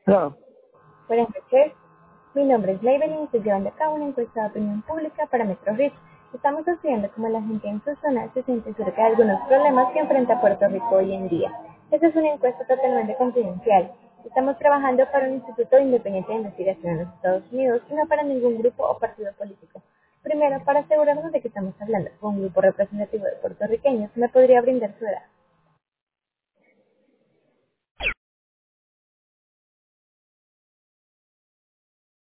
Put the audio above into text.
Claro. Buenas noches, mi nombre es Maybelline y estoy llevando a cabo una encuesta de opinión pública para Metro Rich. Estamos estudiando cómo la gente en su zona se siente acerca de algunos problemas que enfrenta Puerto Rico hoy en día. Esta es una encuesta totalmente confidencial. Estamos trabajando para un instituto independiente de investigación en los Estados Unidos y no para ningún grupo o partido político. Primero, para asegurarnos de que estamos hablando con un grupo representativo de puertorriqueños, ¿me podría brindar su edad?